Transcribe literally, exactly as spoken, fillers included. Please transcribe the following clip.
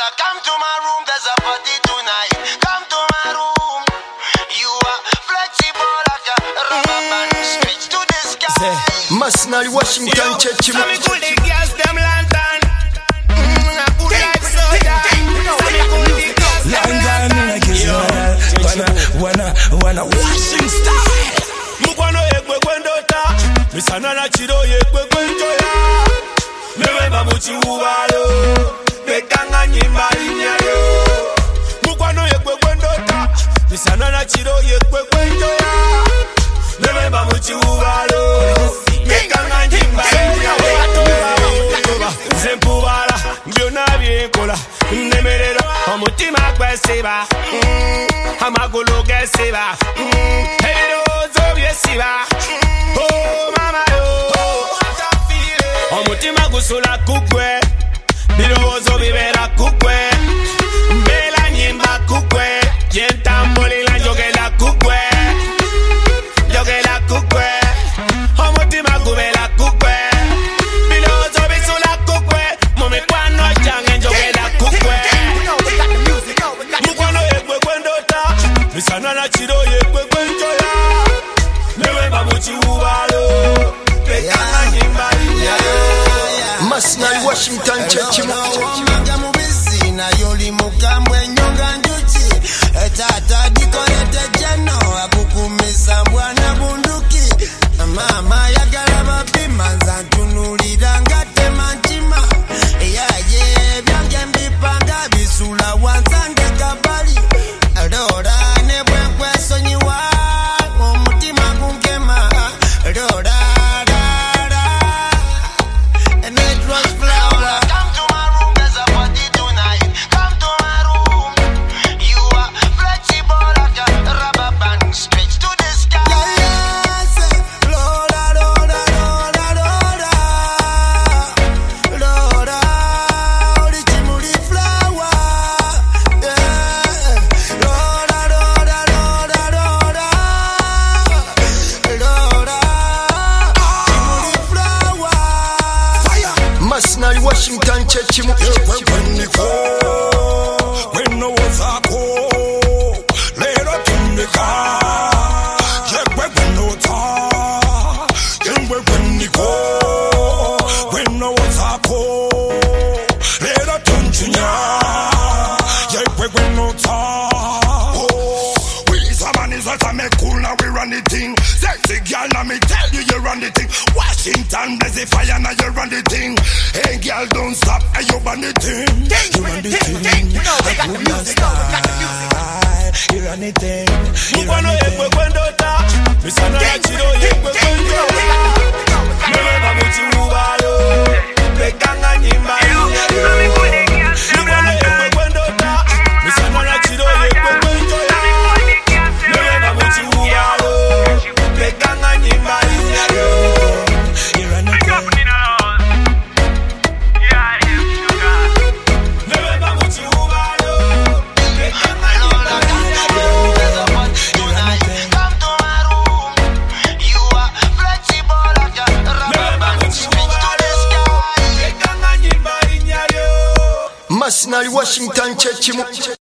come to my room, there's a party tonight. Come to my room. You are flexible like a rubber band. Stretch to the sky. Masnari Washington Church. Some cool the girls them lantern. Mm, a cool like soda. Some cool the girls them lantern. Wanna, wanna, wanna washing style. Mukwano yekwe kwendota. Misana na chiro yekwe kwenjoya. Meweba muchi uwalo. Bekanga nyimba inyayo. Mukwano yekwe kwendota. Misana na chiro yekwe kwenjoya. Meweba muchi uwalo. Bekanga nyimba inyayo. Zempubala, byona byekola. Nemerero, omutima gwesiba. Amagulu gesiba. Ebirozo byesiba. Oh mama yo. Omutima gusula kukwe. Birozo bibera kukwe. Mbela nyimba kukwe. Yentambulila njogela kukwe. Njogela kukwe. Omutima gubela kukwe. Birozo bisula kukwe. Mumikwano jange njogela kukwe. Mukwano yekwe kwendota. Misana na chiro yekwe kwenjoya. Meweba muchi uwalo. Bekanga nyimba inyayo. Masnari Washington Church. Omanga mubisi na yoli mukambwe nyonga njuchi. Etata dikolete jeno akukumisa mbwana bunduki. Mama yagala mapima nzantunulira ngate manchima. Eyaye byange mbipanga bisula wanzange kabali. Dora ne bwenkwe sonyiwa omutima gunkema. Dora and it was flower. Come to my room, there's a party tonight. Come to my room. You are flexible like a rubber band. Stretch to the sky. Yes, Lola, Lola, Lola, Lola, Lola, the chimney flower. Yeah, Lola, Lola, Lola, Lola, Lola, chimney flower. Masnari Washington Church. When niko, when no wazako, lero tundika. Yekwe when no ta, yekwe when niko, when no wazako, lero tunchunya. Yekwe when no ta. Oh, we some is what I make cool now we run the thing. Sexy girl now me tell you you run the thing. Washington blaze the fire now you run the thing. Hey girl don't stop and you run the thing. You run the thing. You know they got the music. You run the thing. Mukwano yekwe kwendota. Misana na chiro yekwe kwenjoya. Meweba muchi uwalo. Bekanga nyimba inyayo. Mukwano yekwe kwendota. Misana na chiro yekwe kwenjoya. Meweba muchi uwalo. Bekanga nyimba inyayo. You run the thing. Meweba muchi uwalo. Bekanga Lola, nyimba come to my inyayo. room, there's a party tonight. Come to my room. You are flexible like a rubber band. Stretch to the sky. Bekanga nyimba inyayo. Masnari Washington Church.